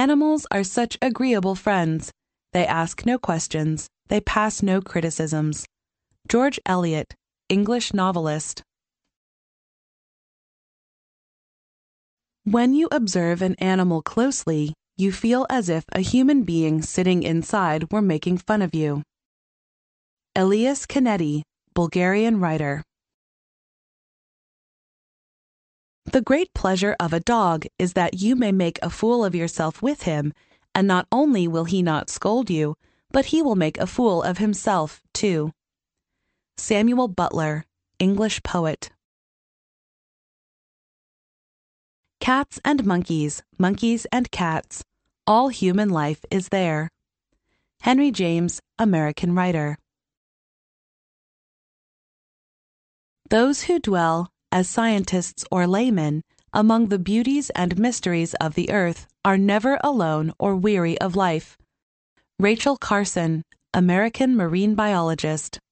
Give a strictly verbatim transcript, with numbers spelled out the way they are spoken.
Animals are such agreeable friends. They ask no questions. They pass no criticisms. George Eliot, English novelist. When you observe an animal closely, you feel as if a human being sitting inside were making fun of you. Elias Canetti, Bulgarian writer. The great pleasure of a dog is that you may make a fool of yourself with him, and not only will he not scold you, but he will make a fool of himself, too. Samuel Butler, English poet. Cats and monkeys, monkeys and cats, all human life is there. Henry James, American writer. Those who dwell, as scientists or laymen, among the beauties and mysteries of the earth are never alone or weary of life. Rachel Carson, American marine biologist.